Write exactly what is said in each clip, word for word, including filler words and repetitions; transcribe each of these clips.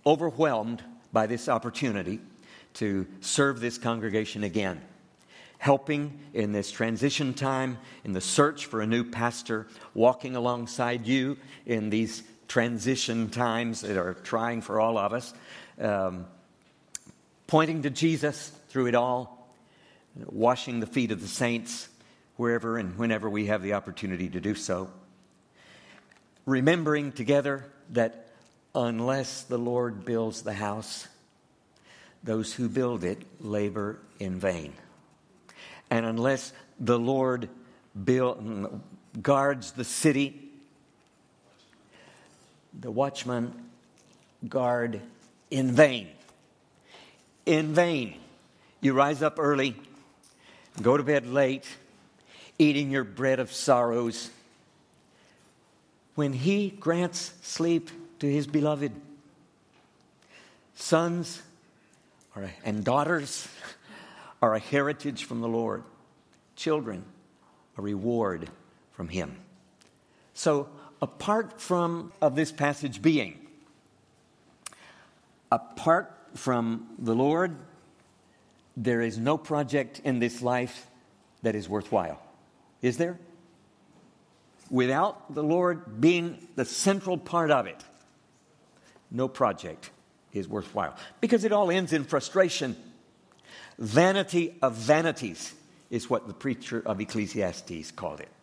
overwhelmed by this opportunity to serve this congregation again, helping in this transition time, in the search for a new pastor, walking alongside you in these transition times that are trying for all of us, um, pointing to Jesus through it all, washing the feet of the saints wherever and whenever we have the opportunity to do so. Remembering together that unless the Lord builds the house, those who build it labor in vain. And unless the Lord build, guards the city, the watchmen guard in vain. In vain. You rise up early, go to bed late, eating your bread of sorrows, when He grants sleep to His beloved. Sons are, and daughters are a heritage from the Lord. Children, a reward from Him. So, apart from of this passage being, apart from the Lord, there is no project in this life that is worthwhile. Is there? Without the Lord being the central part of it, no project is worthwhile. Because it all ends in frustration. Vanity of vanities is what the preacher of Ecclesiastes called it.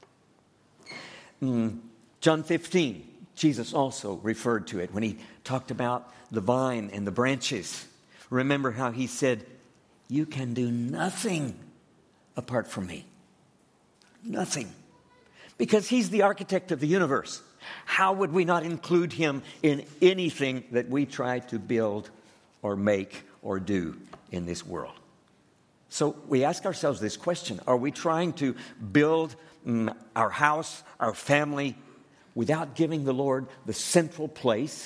Mm, John fifteen, Jesus also referred to it when He talked about the vine and the branches. Remember how He said, "You can do nothing apart from me." Nothing. Because He's the architect of the universe. How would we not include Him in anything that we try to build or make or do in this world? So we ask ourselves this question. Are we trying to build mm, our house, our family, without giving the Lord the central place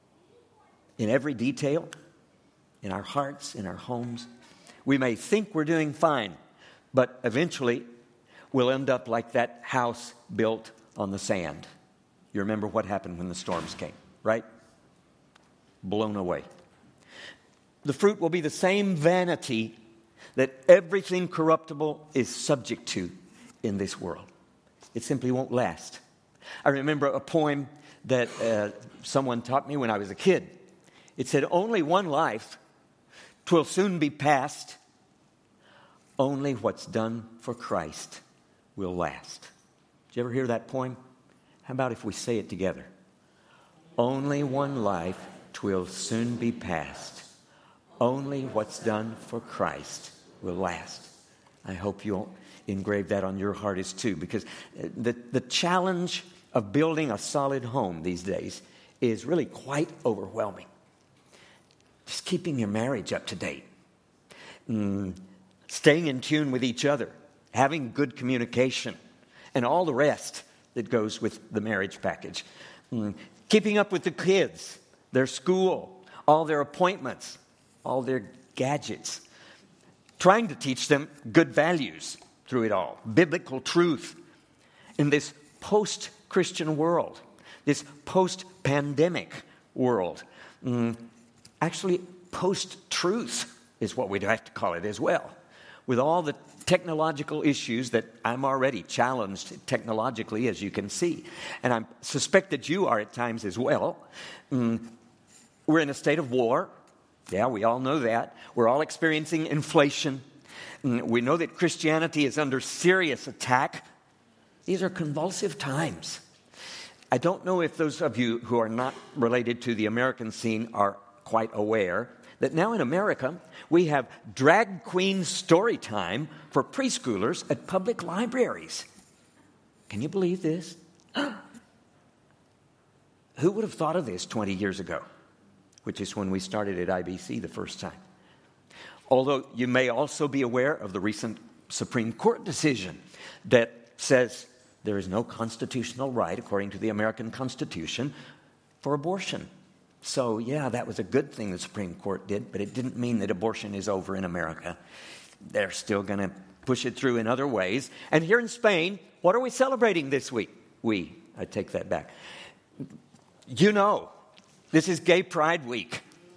in every detail, in our hearts, in our homes? We may think we're doing fine, but eventually we'll end up like that house built on the sand. You remember what happened when the storms came, right? Blown away. The fruit will be the same vanity that everything corruptible is subject to in this world. It simply won't last. I remember a poem that uh, someone taught me when I was a kid. It said, "Only one life, 'twill soon be past. Only what's done for Christ will last." Did you ever hear that poem? How about if we say it together? Only one life, 'twill soon be past. Only what's done for Christ will last. I hope you'll engrave that on your heart as too, because the, the challenge of building a solid home these days is really quite overwhelming. Just keeping your marriage up to date. Mm, staying in tune with each other. Having good communication. And all the rest that goes with the marriage package. Mm, keeping up with the kids. Their school. All their appointments. All their gadgets. Trying to teach them good values through it all. Biblical truth. In this post-Christian world. This post-pandemic world. Mm, actually, post-truth is what we'd have to call it as well. With all the technological issues that I'm already challenged technologically, as you can see. And I suspect that you are at times as well. Mm, we're in a state of war. Yeah, we all know that. We're all experiencing inflation. Mm, we know that Christianity is under serious attack. These are convulsive times. I don't know if those of you who are not related to the American scene are quite aware that now in America, we have drag queen story time for preschoolers at public libraries. Can you believe this? Who would have thought of this twenty years ago? Which is when we started at I B C the first time. Although you may also be aware of the recent Supreme Court decision that says there is no constitutional right, according to the American Constitution, for abortion. So, yeah, that was a good thing the Supreme Court did, but it didn't mean that abortion is over in America. They're still going to push it through in other ways. And here in Spain, what are we celebrating this week? We, I take that back. You know, this is Gay Pride Week.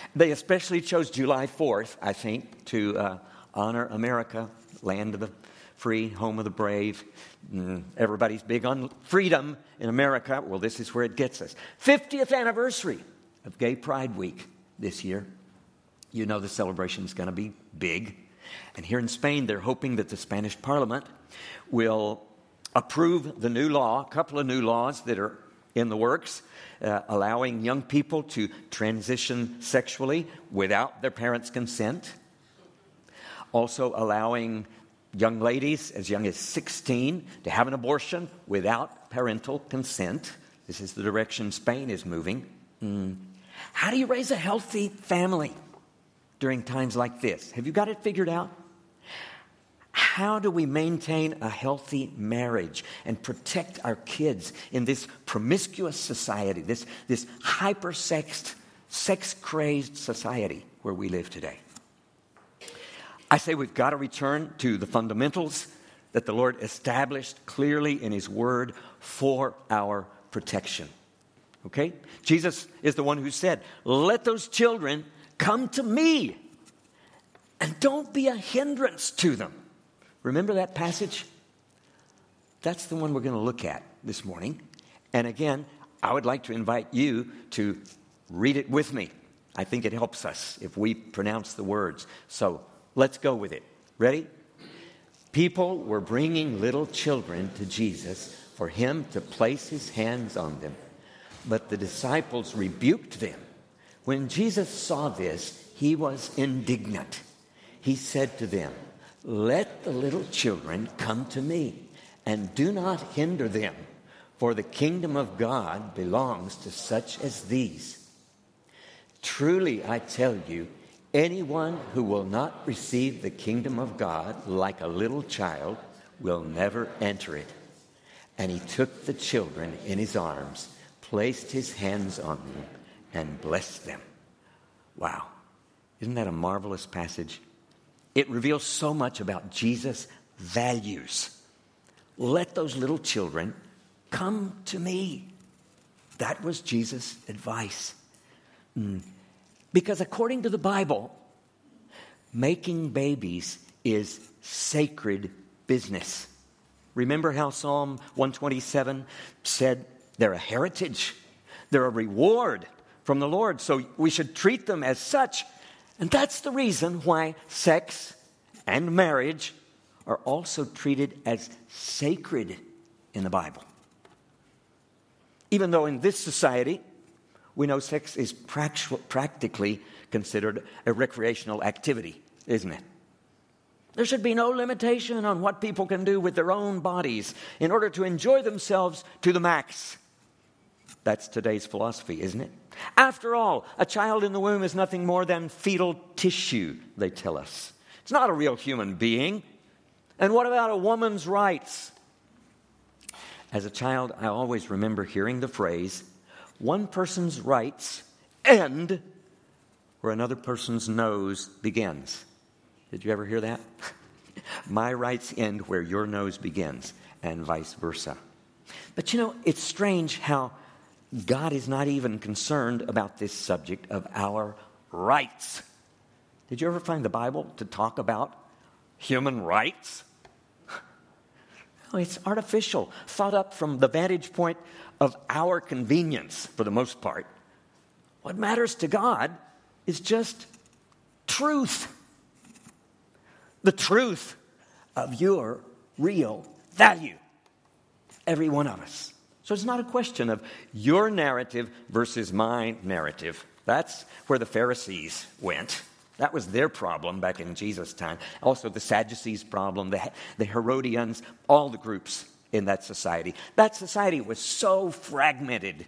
They especially chose July fourth, I think, to uh, honor America, land of the free, home of the brave. Mm, everybody's big on freedom in America. Well, this is where it gets us. fiftieth anniversary of Gay Pride Week this year. You know the celebration is going to be big. And here in Spain, they're hoping that the Spanish Parliament will approve the new law, a couple of new laws that are in the works, uh, allowing young people to transition sexually without their parents' consent. Also allowing young ladies as young as sixteen to have an abortion without parental consent. This is the direction Spain is moving. Mm. How do you raise a healthy family during times like this? Have you got it figured out? How do we maintain a healthy marriage and protect our kids in this promiscuous society, this, this hyper-sexed, sex-crazed society where we live today? I say we've got to return to the fundamentals that the Lord established clearly in His Word for our protection. Okay? Jesus is the one who said, "Let those children come to me and don't be a hindrance to them." Remember that passage? That's the one we're going to look at this morning. And again, I would like to invite you to read it with me. I think it helps us if we pronounce the words. So let's go with it. Ready? People were bringing little children to Jesus for Him to place His hands on them. But the disciples rebuked them. When Jesus saw this, He was indignant. He said to them, "Let the little children come to me, and do not hinder them, for the kingdom of God belongs to such as these. Truly, I tell you, anyone who will not receive the kingdom of God like a little child will never enter it." And He took the children in His arms, placed His hands on them, and blessed them. Wow. Isn't that a marvelous passage? It reveals so much about Jesus' values. Let those little children come to me. That was Jesus' advice. Mm. Because according to the Bible, making babies is sacred business. Remember how Psalm one twenty-seven said they're a heritage, they're a reward from the Lord, so we should treat them as such. And that's the reason why sex and marriage are also treated as sacred in the Bible. Even though in this society, we know sex is practically considered a recreational activity, isn't it? There should be no limitation on what people can do with their own bodies in order to enjoy themselves to the max. That's today's philosophy, isn't it? After all, a child in the womb is nothing more than fetal tissue, they tell us. It's not a real human being. And what about a woman's rights? As a child, I always remember hearing the phrase, "One person's rights end where another person's nose begins." Did you ever hear that? My rights end where your nose begins, and vice versa. But you know, it's strange how God is not even concerned about this subject of our rights. Did you ever find the Bible to talk about human rights? No, it's artificial, thought up from the vantage point of our convenience for the most part. What matters to God is just truth. The truth of your real value. Every one of us. So it's not a question of your narrative versus my narrative. That's where the Pharisees went. That was their problem back in Jesus' time. Also the Sadducees' problem, the, the Herodians, all the groups in that society. That society was so fragmented,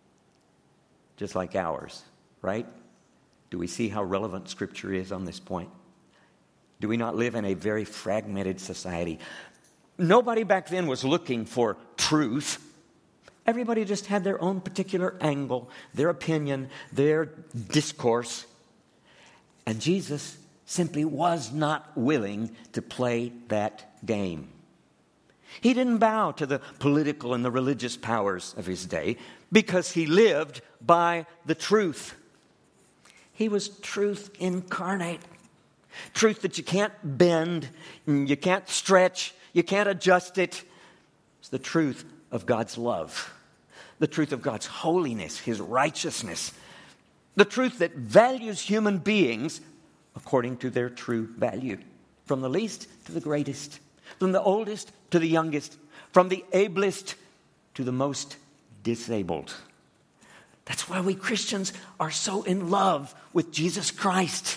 just like ours, right? Do we see how relevant Scripture is on this point? Do we not live in a very fragmented society? Nobody back then was looking for truth. Everybody just had their own particular angle, their opinion, their discourse. And Jesus simply was not willing to play that game. He didn't bow to the political and the religious powers of his day because he lived by the truth. He was truth incarnate. Truth that you can't bend, you can't stretch, you can't adjust it. It's the truth of God's love. The truth of God's holiness, His righteousness. The truth that values human beings according to their true value. From the least to the greatest. From the oldest to the youngest. From the ablest to the most disabled. That's why we Christians are so in love with Jesus Christ.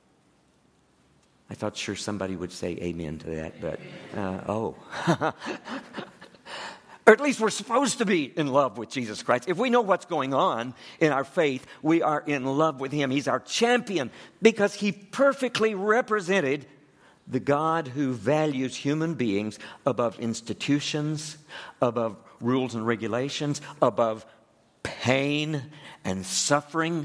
I thought sure somebody would say amen to that, but uh, oh. Or at least we're supposed to be in love with Jesus Christ. If we know what's going on in our faith, we are in love with Him. He's our champion because He perfectly represented the God who values human beings above institutions, above rules and regulations, above pain and suffering.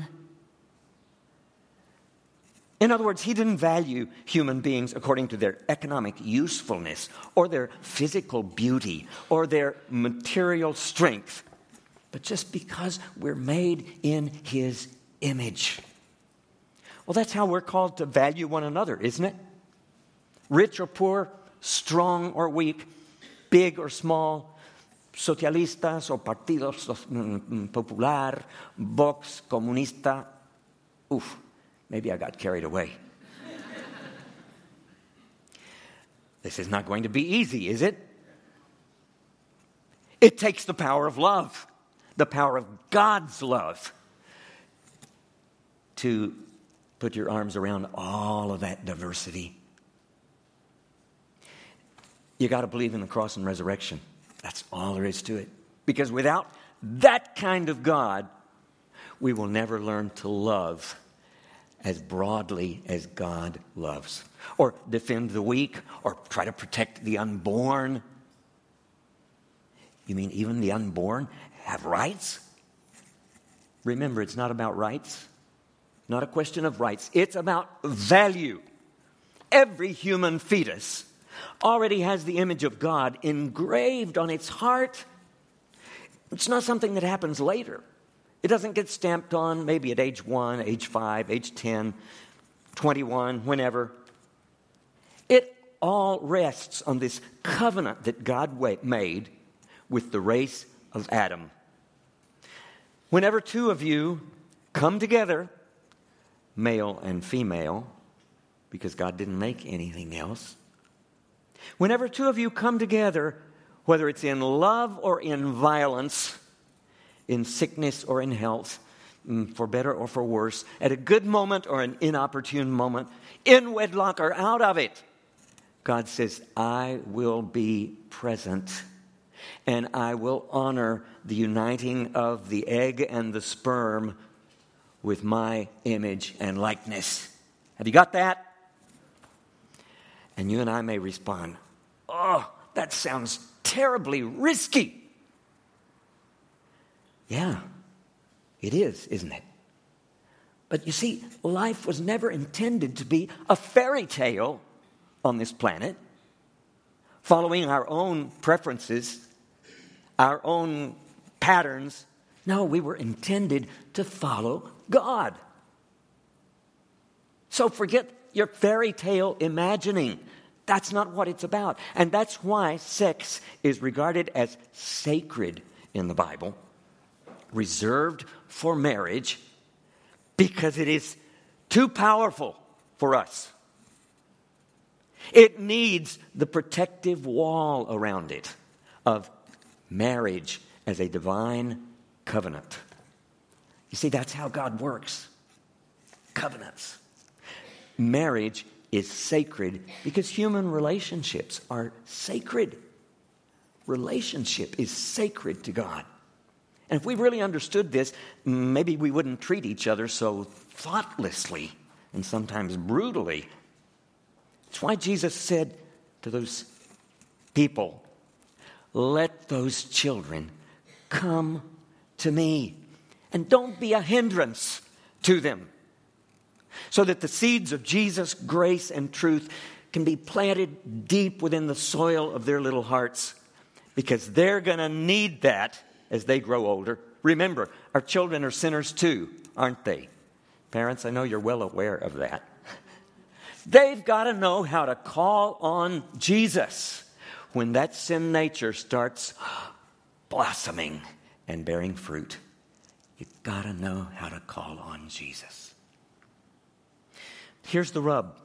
In other words, He didn't value human beings according to their economic usefulness or their physical beauty or their material strength, but just because we're made in His image. Well, that's how we're called to value one another, isn't it? Rich or poor, strong or weak, big or small, socialistas o partidos popular, Vox, comunista. Oof. Maybe I got carried away. This is not going to be easy, is it? It takes the power of love, the power of God's love, to put your arms around all of that diversity. You got to believe in the cross and resurrection. That's all there is to it. Because without that kind of God, we will never learn to love as broadly as God loves, or defend the weak, or try to protect the unborn. You mean even the unborn have rights? Remember, it's not about rights, not a question of rights. It's about value. Every human fetus already has the image of God engraved on its heart. It's not something that happens later. It doesn't get stamped on maybe at age one, age five, age ten, twenty-one, whenever. It all rests on this covenant that God made with the race of Adam. Whenever two of you come together, male and female, because God didn't make anything else. Whenever two of you come together, whether it's in love or in violence, in sickness or in health, for better or for worse, at a good moment or an inopportune moment, in wedlock or out of it, God says, I will be present and I will honor the uniting of the egg and the sperm with my image and likeness. Have you got that? And you and I may respond, oh, that sounds terribly risky. Yeah, it is, isn't it? But you see, life was never intended to be a fairy tale on this planet, following our own preferences, our own patterns. No, we were intended to follow God. So forget your fairy tale imagining. That's not what it's about. And that's why sex is regarded as sacred in the Bible, reserved for marriage, because it is too powerful for us. It needs the protective wall around it of marriage as a divine covenant. You see, that's how God works. Covenants. Marriage is sacred because human relationships are sacred. Relationship is sacred to God. And if we really understood this, maybe we wouldn't treat each other so thoughtlessly and sometimes brutally. It's why Jesus said to those people, let those children come to me, and don't be a hindrance to them, so that the seeds of Jesus' grace and truth can be planted deep within the soil of their little hearts, because they're going to need that as they grow older. Remember, our children are sinners too, aren't they? Parents, I know you're well aware of that. They've got to know how to call on Jesus when that sin nature starts blossoming and bearing fruit. You've got to know how to call on Jesus. Here's the rub.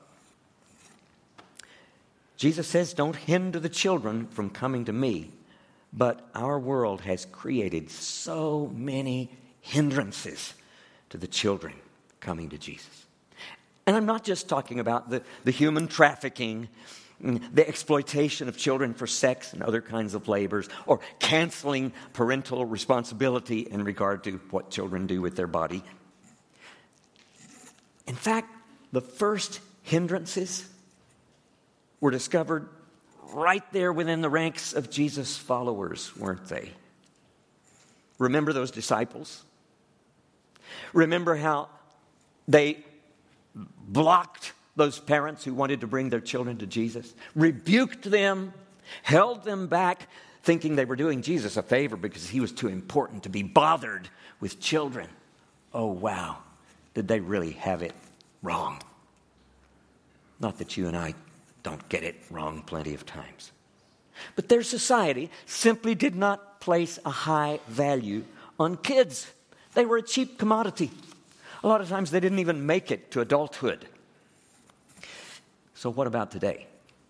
Jesus says, don't hinder the children from coming to me. But our world has created so many hindrances to the children coming to Jesus. And I'm not just talking about the, the human trafficking, the exploitation of children for sex and other kinds of labors, or canceling parental responsibility in regard to what children do with their body. In fact, the first hindrances were discovered right there within the ranks of Jesus' followers, weren't they? Remember those disciples? Remember how they blocked those parents who wanted to bring their children to Jesus, rebuked them, held them back, thinking they were doing Jesus a favor because he was too important to be bothered with children. Oh, wow. Did they really have it wrong? Not that you and I don't get it wrong plenty of times. But their society simply did not place a high value on kids. They were a cheap commodity. A lot of times they didn't even make it to adulthood. So what about today?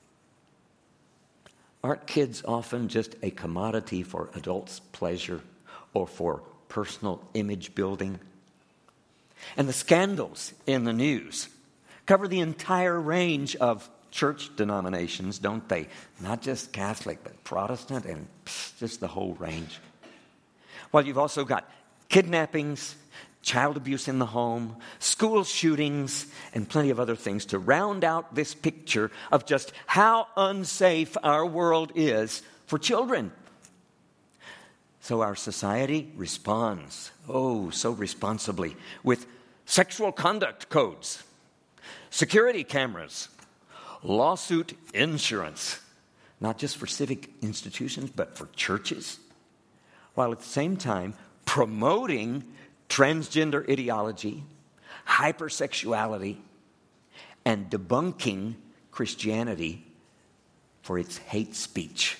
Aren't kids often just a commodity for adults' pleasure or for personal image building? And the scandals in the news cover the entire range of church denominations, don't they? Not just Catholic, but Protestant and pff, just the whole range. Well, you've also got kidnappings, child abuse in the home, school shootings, and plenty of other things to round out this picture of just how unsafe our world is for children. So our society responds, oh, so responsibly, with sexual conduct codes, security cameras, lawsuit insurance, not just for civic institutions, but for churches, while at the same time promoting transgender ideology, hypersexuality, and debunking Christianity for its hate speech.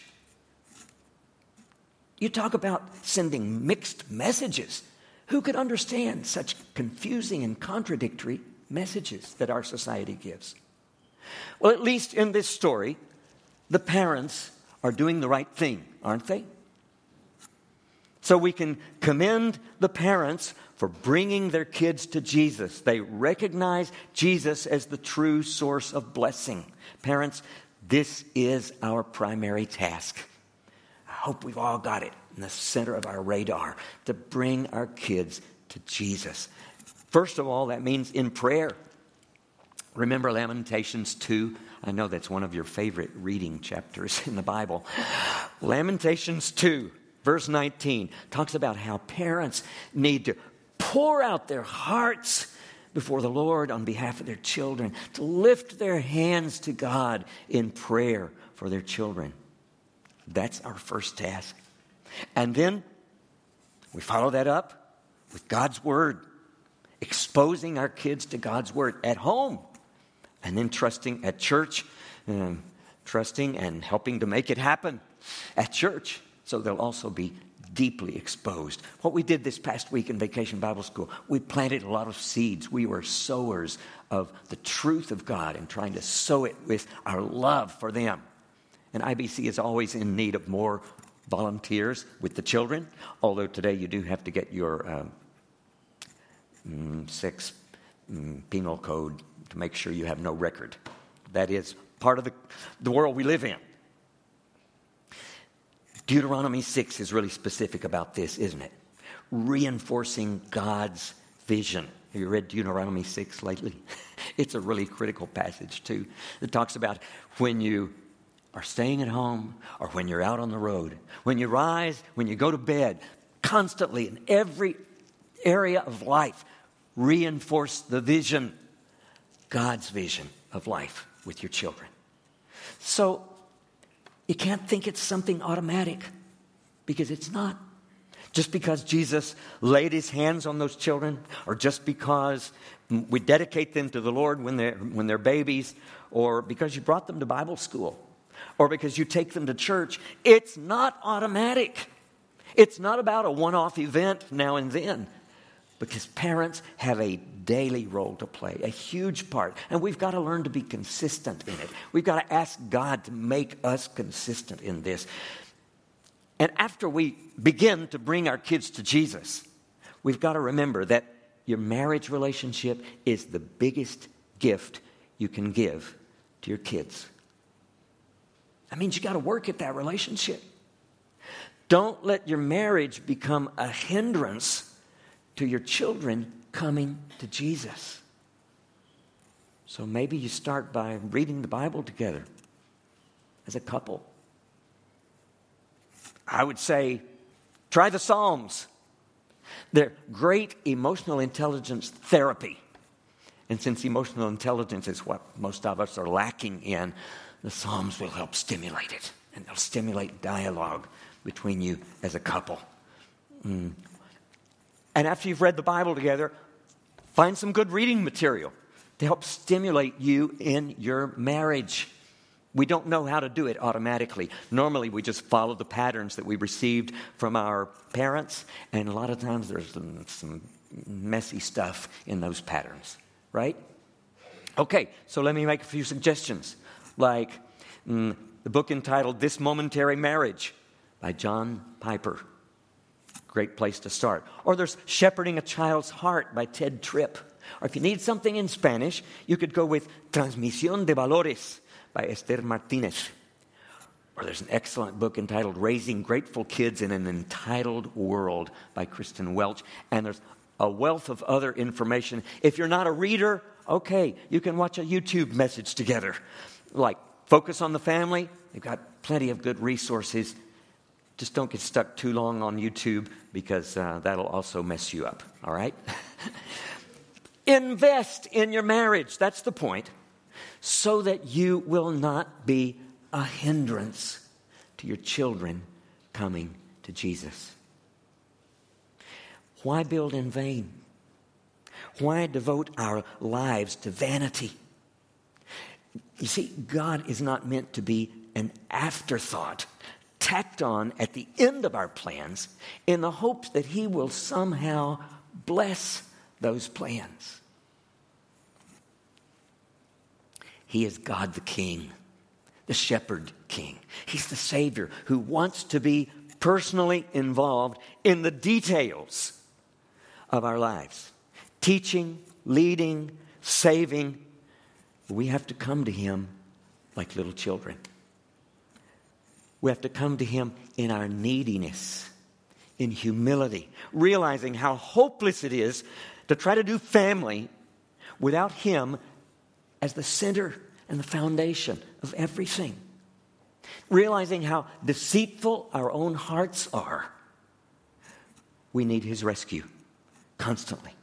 You talk about sending mixed messages. Who could understand such confusing and contradictory messages that our society gives? Well, at least in this story, the parents are doing the right thing, aren't they? So we can commend the parents for bringing their kids to Jesus. They recognize Jesus as the true source of blessing. Parents, this is our primary task. I hope we've all got it in the center of our radar, to bring our kids to Jesus. First of all, that means in prayer. Remember Lamentations two? I know that's one of your favorite reading chapters in the Bible. Lamentations two, verse nineteen, talks about how parents need to pour out their hearts before the Lord on behalf of their children, to lift their hands to God in prayer for their children. That's our first task. And then we follow that up with God's Word, exposing our kids to God's Word at home, and then trusting at church, um, trusting and helping to make it happen at church, so they'll also be deeply exposed. What we did this past week in Vacation Bible School, we planted a lot of seeds. We were sowers of the truth of God and trying to sow it with our love for them. And I B C is always in need of more volunteers with the children, although today you do have to get your um, mm, sex mm, penal code to make sure you have no record. That is part of the, the world we live in. Deuteronomy six is really specific about this, isn't it? Reinforcing God's vision. Have you read Deuteronomy six lately? It's a really critical passage, too. It talks about when you are staying at home or when you're out on the road, when you rise, when you go to bed, constantly in every area of life, reinforce the vision, God's vision of life with your children. So you can't think it's something automatic, because it's not. Just because Jesus laid his hands on those children, or just because we dedicate them to the Lord when they're, when they're babies, or because you brought them to Bible school, or because you take them to church, it's not automatic. It's not about a one-off event now and then. Because parents have a daily role to play, a huge part. And we've got to learn to be consistent in it. We've got to ask God to make us consistent in this. And after we begin to bring our kids to Jesus, we've got to remember that your marriage relationship is the biggest gift you can give to your kids. That means you got to work at that relationship. Don't let your marriage become a hindrance to your children coming to Jesus. So maybe you start by reading the Bible together as a couple. I would say, try the Psalms. They're great emotional intelligence therapy. And since emotional intelligence is what most of us are lacking in, the Psalms will help stimulate it. And they'll stimulate dialogue between you as a couple. Mm. And after you've read the Bible together, find some good reading material to help stimulate you in your marriage. We don't know how to do it automatically. Normally, we just follow the patterns that we received from our parents, and a lot of times there's some, some messy stuff in those patterns, right? Okay, so let me make a few suggestions, like mm, the book entitled This Momentary Marriage by John Piper. Great place to start. Or there's Shepherding a Child's Heart by Ted Tripp. Or if you need something in Spanish, you could go with Transmisión de Valores by Esther Martinez. Or there's an excellent book entitled Raising Grateful Kids in an Entitled World by Kristen Welch. And there's a wealth of other information. If you're not a reader, okay, you can watch a YouTube message together. Like Focus on the Family. They've got plenty of good resources. Just don't get stuck too long on YouTube because uh, that'll also mess you up, all right? Invest in your marriage, that's the point, so that you will not be a hindrance to your children coming to Jesus. Why build in vain? Why devote our lives to vanity? You see, God is not meant to be an afterthought tacked on at the end of our plans in the hopes that he will somehow bless those plans. He is God the King, the Shepherd King. He's the Savior who wants to be personally involved in the details of our lives. Teaching, leading, saving. We have to come to him like little children. We have to come to him in our neediness, in humility, realizing how hopeless it is to try to do family without him as the center and the foundation of everything. Realizing how deceitful our own hearts are. We need his rescue constantly.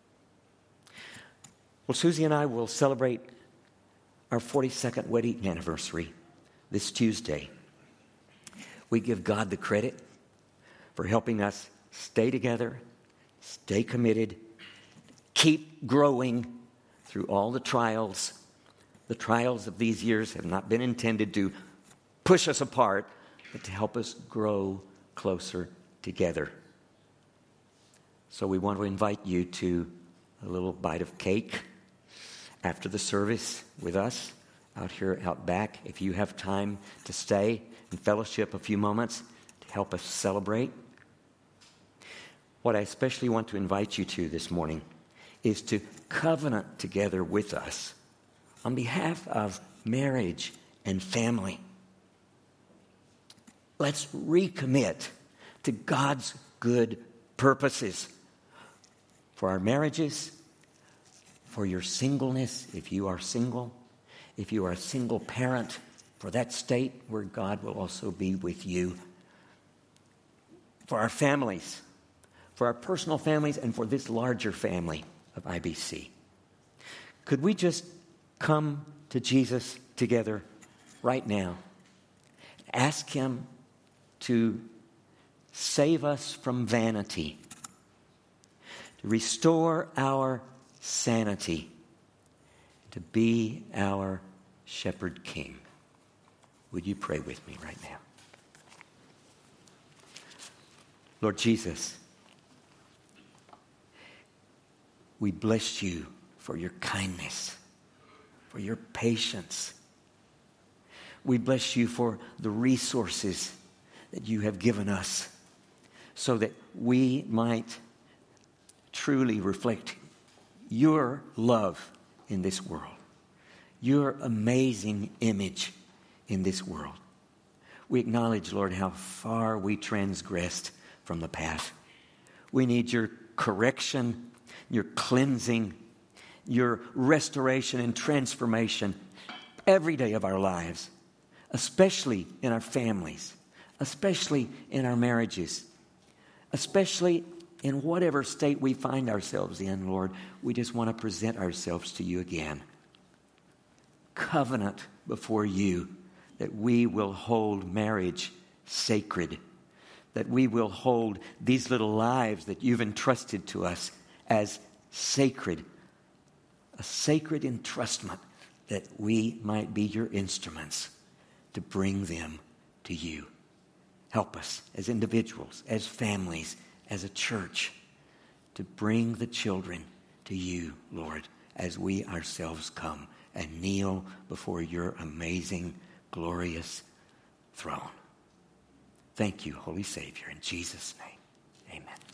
Well, Susie and I will celebrate our forty-second wedding anniversary this Tuesday. We give God the credit for helping us stay together, stay committed, keep growing through all the trials. The trials of these years have not been intended to push us apart, but to help us grow closer together. So we want to invite you to a little bite of cake after the service with us out here out back. If you have time to stay and fellowship a few moments to help us celebrate. What I especially want to invite you to this morning is to covenant together with us on behalf of marriage and family. Let's recommit to God's good purposes for our marriages, for your singleness, if you are single, if you are a single parent, for that state where God will also be with you, for our families, for our personal families, and for this larger family of I B C. Could we just come to Jesus together right now? Ask him to save us from vanity, to restore our sanity, to be our shepherd king. Would you pray with me right now? Lord Jesus, we bless you for your kindness, for your patience. We bless you for the resources that you have given us so that we might truly reflect your love in this world, your amazing image in this world. We acknowledge, Lord, how far we transgressed from the path. We need your correction, your cleansing, your restoration and transformation every day of our lives, especially in our families, especially in our marriages, especially in whatever state we find ourselves in, Lord. We just want to present ourselves to you again. Covenant before you that we will hold marriage sacred, that we will hold these little lives that you've entrusted to us as sacred, a sacred entrustment, that we might be your instruments to bring them to you. Help us as individuals, as families, as a church, to bring the children to you, Lord, as we ourselves come and kneel before your amazing, glorious throne. Thank you, Holy Savior. In Jesus' name, amen.